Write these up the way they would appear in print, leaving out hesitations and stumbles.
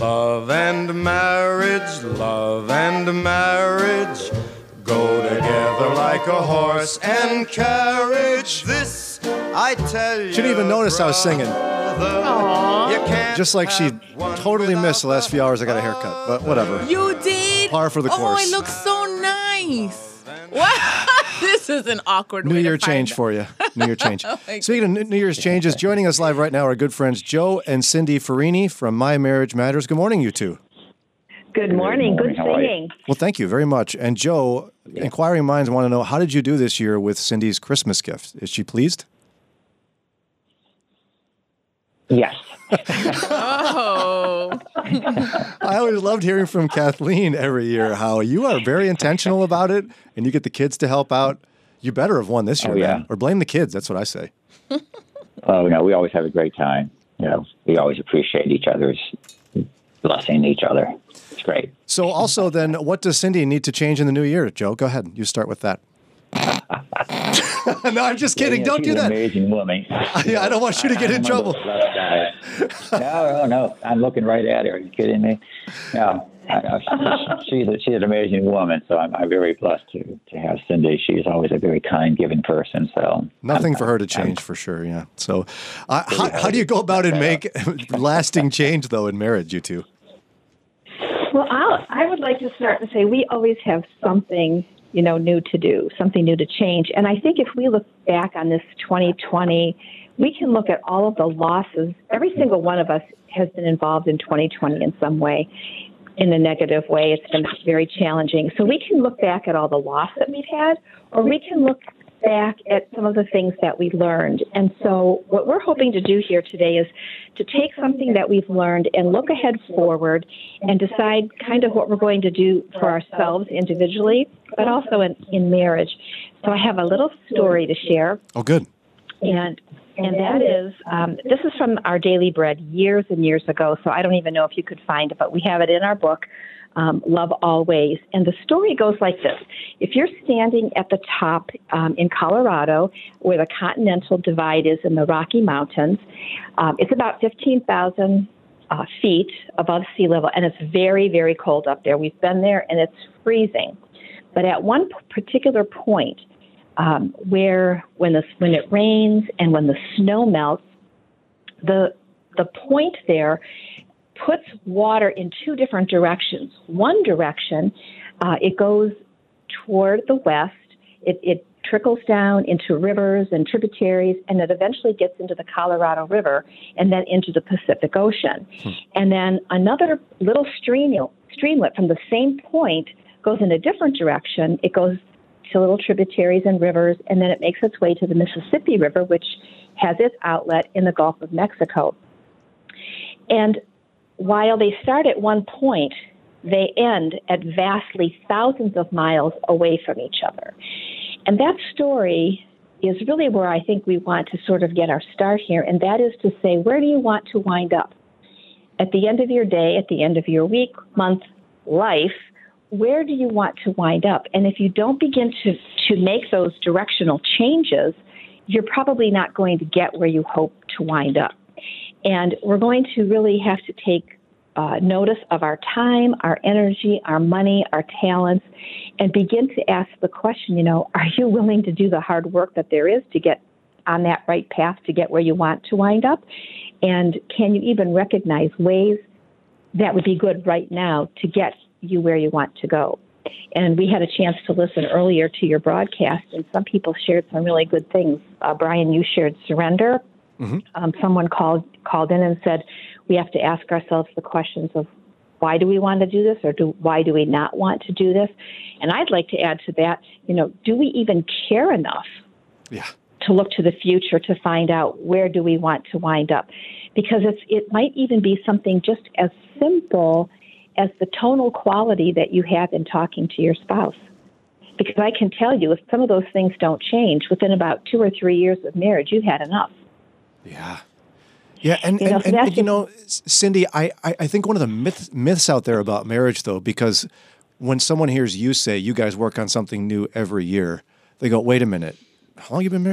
Love and marriage go together like a horse and carriage. This I tell you. She didn't even notice I was singing. Aww. Just like she totally missed the last few hours I got a haircut, but whatever. You did? Par for the course. Oh, it looks so nice. Wow. This is an awkward New way Year to find change it. for you. New Year change. Oh my Speaking of New Year's changes, joining us live right now are good friends Joe and Cindy Farini from My Marriage Matters. Good morning, you two. Good morning. Good How are you? singing. Well, thank you very much. And Joe, inquiring minds want to know, how did you do this year with Cindy's Christmas gift? Is she pleased? Yes. Oh. I always loved hearing from Kathleen every year how you are very intentional about it and you get the kids to help out. You better have won this year, yeah. man. Or blame the kids. That's what I say. Oh, no, we always have a great time. You know, we always appreciate each other's blessing each other. It's great. So also then, what does Cindy need to change in the new year? Joe, go ahead. You start with that. No, I'm just kidding. Don't do she's that. An amazing woman. Yeah, I don't want you to get in trouble. No. I'm looking right at her. Are you kidding me? No. She's an amazing woman, so I'm very blessed to have Cindy. She's always a very kind, giving person. So Nothing for her to change for sure, yeah. So how do you go about and make lasting change, though, in marriage, you two? Well, I would like to start and say we always have something, new to do, something new to change. And I think if we look back on this 2020, we can look at all of the losses. Every single one of us has been involved in 2020 in some way, in a negative way. It's been very challenging. So we can look back at all the loss that we've had, or we can look back at some of the things that we learned. And so what we're hoping to do here today is to take something that we've learned and look ahead forward and decide kind of what we're going to do for ourselves individually, but also in marriage. So I have a little story to share. Oh, good. And that is, this is from our Daily Bread years and years ago, so I don't even know if you could find it, but we have it in our book, Love Always. And the story goes like this. If you're standing at the top in Colorado, where the Continental Divide is in the Rocky Mountains, it's about 15,000 feet above sea level, and it's very, very cold up there. We've been there, and it's freezing. But at one particular point, where when it rains and when the snow melts, the point there puts water in two different directions. One direction, it goes toward the west. It trickles down into rivers and tributaries, and it eventually gets into the Colorado River and then into the Pacific Ocean. And then another little streamlet from the same point goes in a different direction. It goes to little tributaries and rivers, and then it makes its way to the Mississippi River, which has its outlet in the Gulf of Mexico. And while they start at one point, they end at vastly thousands of miles away from each other. And that story is really where I think we want to sort of get our start here, and that is to say, where do you want to wind up? At the end of your day, at the end of your week, month, life, where do you want to wind up? And if you don't begin to make those directional changes, you're probably not going to get where you hope to wind up. And we're going to really have to take notice of our time, our energy, our money, our talents, and begin to ask the question, are you willing to do the hard work that there is to get on that right path to get where you want to wind up? And can you even recognize ways that would be good right now to get you where you want to go? And we had a chance to listen earlier to your broadcast, and some people shared some really good things. Brian, you shared surrender. Mm-hmm. Someone called in and said, we have to ask ourselves the questions of why do we want to do this, or why do we not want to do this? And I'd like to add to that, do we even care enough to look to the future to find out where do we want to wind up? Because it might even be something just as simple as the tonal quality that you have in talking to your spouse. Because I can tell you, if some of those things don't change, within about 2 or 3 years of marriage, you've had enough. Yeah. Yeah, and Cindy, I think one of the myths out there about marriage, though, because when someone hears you say you guys work on something new every year, they go, wait a minute, how long have you been married?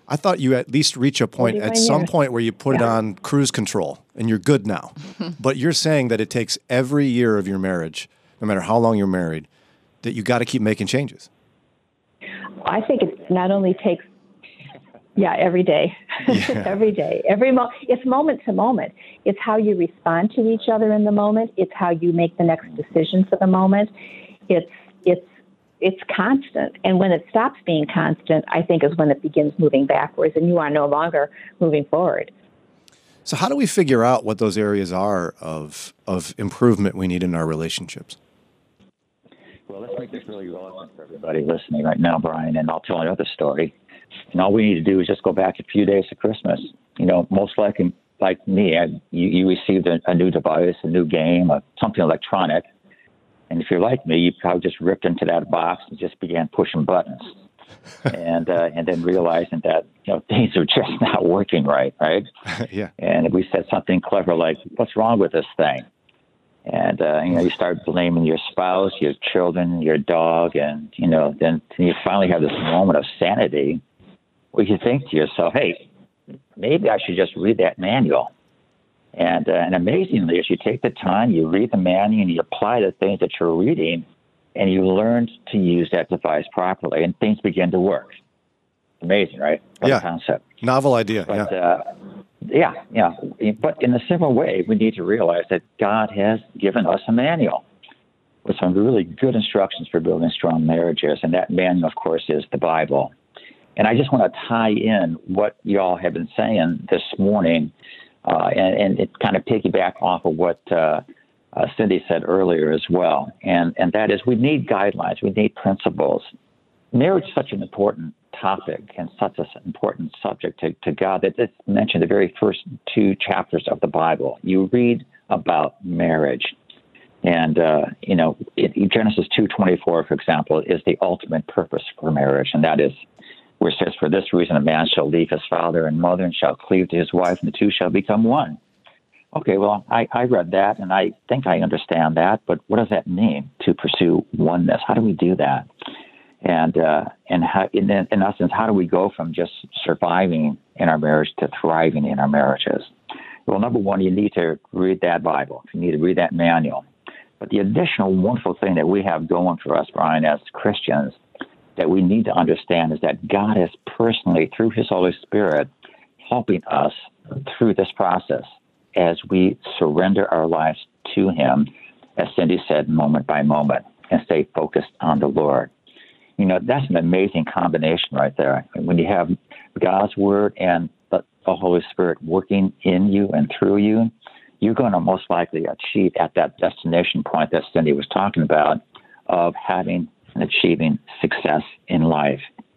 I thought you at least reach a point at some point where you put it on cruise control and you're good now. But you're saying that it takes every year of your marriage, no matter how long you're married, that you got to keep making changes. I think it not only takes, every day, every day, it's moment to moment. It's how you respond to each other in the moment. It's how you make the next decision for the moment. It's constant. And when it stops being constant, I think is when it begins moving backwards and you are no longer moving forward. So how do we figure out what those areas are of improvement we need in our relationships? Well, let's make this really relevant for everybody listening right now, Brian, and I'll tell another story. And all we need to do is just go back a few days to Christmas. Most likely, like me, you received a new device, a new game, something electronic. And if you're like me, you probably just ripped into that box and just began pushing buttons, and then realizing that things are just not working right. Yeah. And we said something clever like, "What's wrong with this thing?" And you start blaming your spouse, your children, your dog, and then you finally have this moment of sanity where you think to yourself, "Hey, maybe I should just read that manual." And amazingly, as you take the time, you read the manual and you apply the things that you're reading, and you learn to use that device properly, and things begin to work. Amazing, right? What a concept. Novel idea. But, But in a similar way, we need to realize that God has given us a manual with some really good instructions for building strong marriages, and that manual, of course, is the Bible. And I just want to tie in what y'all have been saying this morning. And it kind of piggyback off of what Cindy said earlier as well. And that is we need guidelines. We need principles. Marriage is such an important topic and such an important subject to God that it's mentioned the very first 2 chapters of the Bible. You read about marriage. And, Genesis 2:24, for example, is the ultimate purpose for marriage. And that is where it says, "For this reason, a man shall leave his father and mother and shall cleave to his wife, and the two shall become one." Okay, well, I read that, and I think I understand that, but what does that mean to pursue oneness? How do we do that? And how, in essence, how do we go from just surviving in our marriage to thriving in our marriages? Well, number one, you need to read that Bible. You need to read that manual. But the additional wonderful thing that we have going for us, Brian, as Christians, that we need to understand is that God is personally, through his Holy Spirit, helping us through this process as we surrender our lives to him, as Cindy said, moment by moment, and stay focused on the Lord. That's an amazing combination right there. When you have God's word and the Holy Spirit working in you and through you, you're going to most likely achieve at that destination point that Cindy was talking about of having and achieving success in life.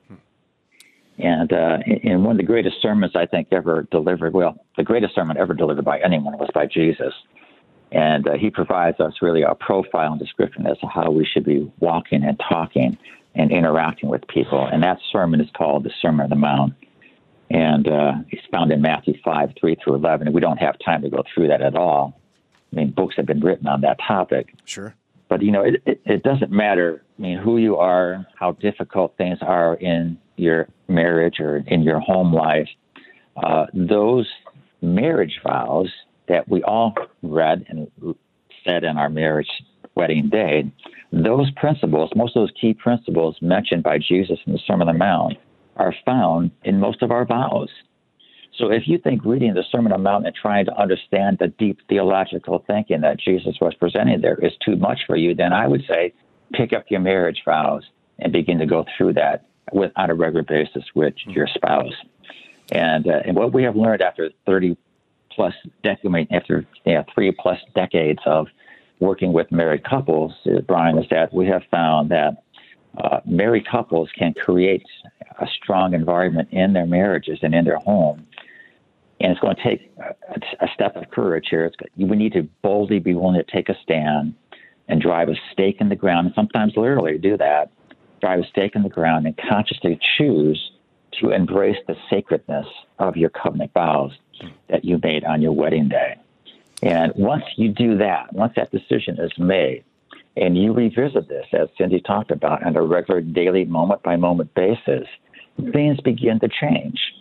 And one of the greatest sermons I think ever delivered, the greatest sermon ever delivered by anyone was by Jesus. And he provides us really a profile and description as to how we should be walking and talking and interacting with people. And that sermon is called the Sermon on the Mount. And it's found in Matthew 5:3-11. And we don't have time to go through that at all. I mean, books have been written on that topic. Sure. But, it doesn't matter, who you are, how difficult things are in your marriage or in your home life. Those marriage vows that we all read and said in our marriage wedding day, those principles, most of those key principles mentioned by Jesus in the Sermon on the Mount are found in most of our vows. So if you think reading the Sermon on the Mount and trying to understand the deep theological thinking that Jesus was presenting there is too much for you, then I would say pick up your marriage vows and begin to go through that on a regular basis with your spouse. And what we have learned after 30-plus decades, after 3+ decades of working with married couples, Brian, is that we have found that married couples can create a strong environment in their marriages and in their home. And it's going to take a step of courage here. We need to boldly be willing to take a stand and drive a stake in the ground, and sometimes literally do that, drive a stake in the ground and consciously choose to embrace the sacredness of your covenant vows that you made on your wedding day. And once you do that, once that decision is made, and you revisit this, as Cindy talked about, on a regular daily moment-by-moment basis, things begin to change.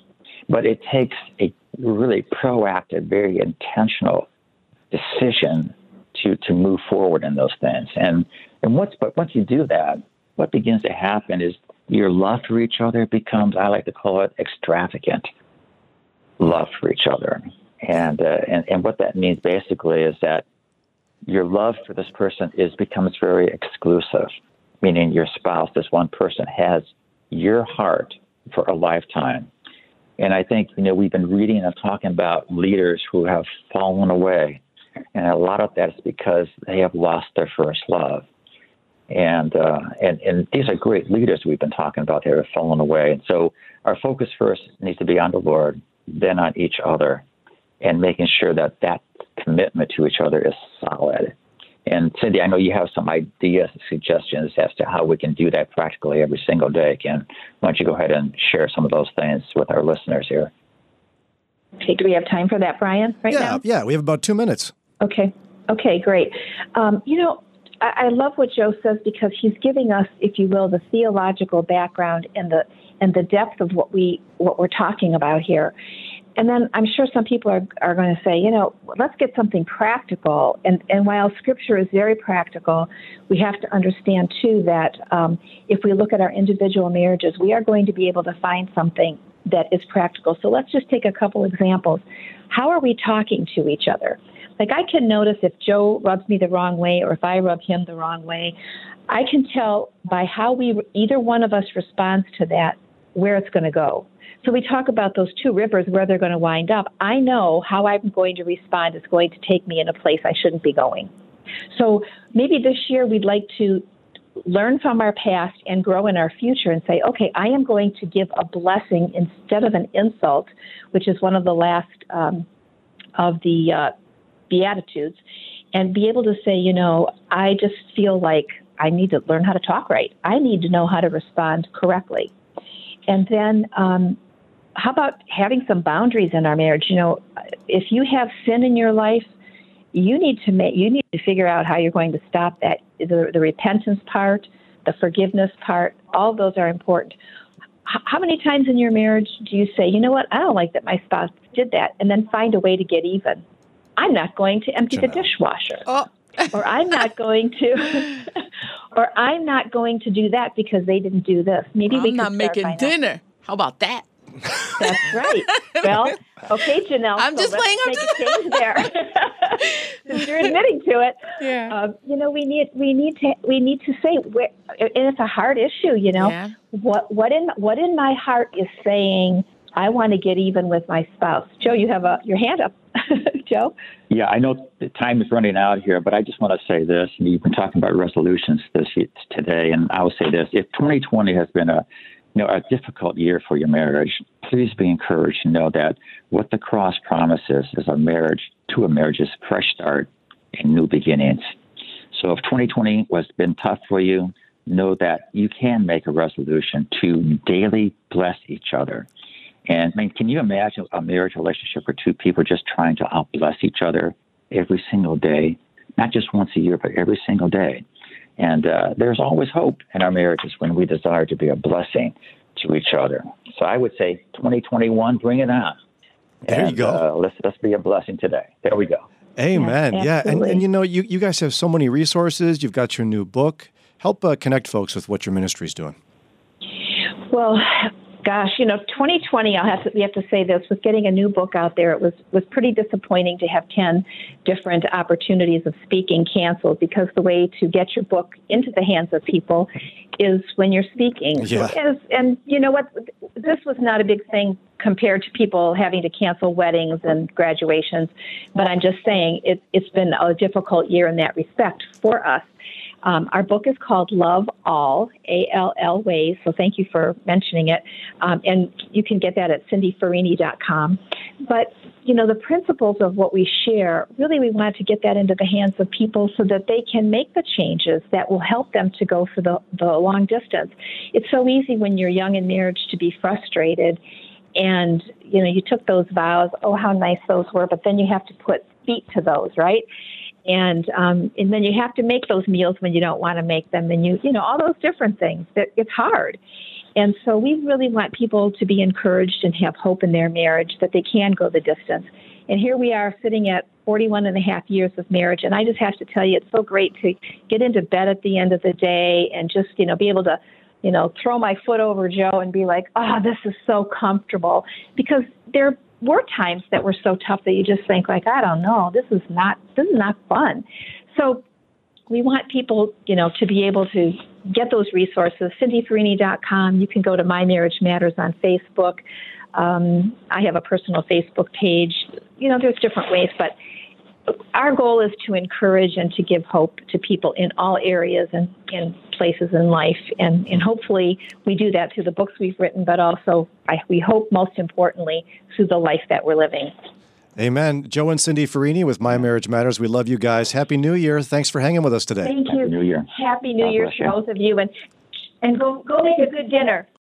But it takes a really proactive, very intentional decision to move forward in those things. But once you do that, what begins to happen is your love for each other becomes, I like to call it, extravagant love for each other. And what that means basically is that your love for this person becomes very exclusive, meaning your spouse, this one person, has your heart for a lifetime. And I think, we've been reading and talking about leaders who have fallen away. And a lot of that is because they have lost their first love. And these are great leaders we've been talking about that have fallen away. And so our focus first needs to be on the Lord, then on each other, and making sure that commitment to each other is solid. And Cindy, I know you have some ideas and suggestions as to how we can do that practically every single day. Why don't you go ahead and share some of those things with our listeners here? Okay, do we have time for that, Brian, now? Yeah, we have about 2 minutes. Okay, great. I love what Joe says because he's giving us, if you will, the theological background and the depth of what we're talking about here. And then I'm sure some people are going to say, let's get something practical. And while Scripture is very practical, we have to understand, too, that if we look at our individual marriages, we are going to be able to find something that is practical. So let's just take a couple examples. How are we talking to each other? Like, I can notice if Joe rubs me the wrong way or if I rub him the wrong way, I can tell by how either one of us responds to that where it's going to go. So we talk about those two rivers, where they're going to wind up. I know how I'm going to respond is going to take me in a place I shouldn't be going. So maybe this year we'd like to learn from our past and grow in our future and say, okay, I am going to give a blessing instead of an insult, which is one of the last of the Beatitudes, and be able to say, I just feel like I need to learn how to talk right. I need to know how to respond correctly. And then how about having some boundaries in our marriage? If you have sin in your life, you need to figure out how you're going to stop that. The repentance part, the forgiveness part, all of those are important. How many times in your marriage do you say, I don't like that my spouse did that, and then find a way to get even? I'm not going to empty the dishwasher. Oh. Or I'm not going to do that because they didn't do this. Maybe we I'm not making dinner. How about that? That's right. Well, okay, Janelle. I'm just playing make a change there. Since you're admitting to it, yeah. We need to say, and it's a hard issue. Yeah. What in my heart is saying, I want to get even with my spouse. Joe, you have your hand up. Joe? Yeah, I know the time is running out here, but I just want to say this. You've been talking about resolutions today, and I will say this. If 2020 has been a difficult year for your marriage, please be encouraged to know that what the cross promises is a marriage is a fresh start and new beginnings. So if 2020 has been tough for you, know that you can make a resolution to daily bless each other. And can you imagine a marriage relationship where two people just trying to outbless each other every single day, not just once a year, but every single day? And there's always hope in our marriages when we desire to be a blessing to each other. So I would say 2021, bring it on. There you go. Let's be a blessing today. There we go. Amen. Yeah. And you guys have so many resources. You've got your new book. Help connect folks with what your ministry is doing. Well, gosh, 2020, we have to say this, with getting a new book out there, it was pretty disappointing to have 10 different opportunities of speaking canceled, because the way to get your book into the hands of people is when you're speaking. Yeah. And you know what? This was not a big thing compared to people having to cancel weddings and graduations. But I'm just saying it's been a difficult year in that respect for us. Our book is called Love All, A-L-L Ways, so thank you for mentioning it. And you can get that at cindyfarini.com. But, the principles of what we share, really we want to get that into the hands of people so that they can make the changes that will help them to go for the long distance. It's so easy when you're young in marriage to be frustrated and, you took those vows, oh, how nice those were, but then you have to put feet to those, right? And then you have to make those meals when you don't want to make them, and you all those different things. It's hard. And so we really want people to be encouraged and have hope in their marriage that they can go the distance. And here we are sitting at 41 and a half years of marriage. And I just have to tell you, it's so great to get into bed at the end of the day and just, be able to, throw my foot over Joe and be like, oh, this is so comfortable. Because there were times that were so tough that you just think like, I don't know, this is not fun. So we want people, to be able to get those resources. CindyFarini.com. You can go to My Marriage Matters on Facebook. I have a personal Facebook page. There's different ways, but our goal is to encourage and to give hope to people in all areas and places in life. And hopefully we do that through the books we've written, but also we hope most importantly through the life that we're living. Amen. Joe and Cindy Farini with My Marriage Matters. We love you guys. Happy New Year. Thanks for hanging with us today. Thank you. Happy New Year. Happy New Year to both of you. And go make a good dinner.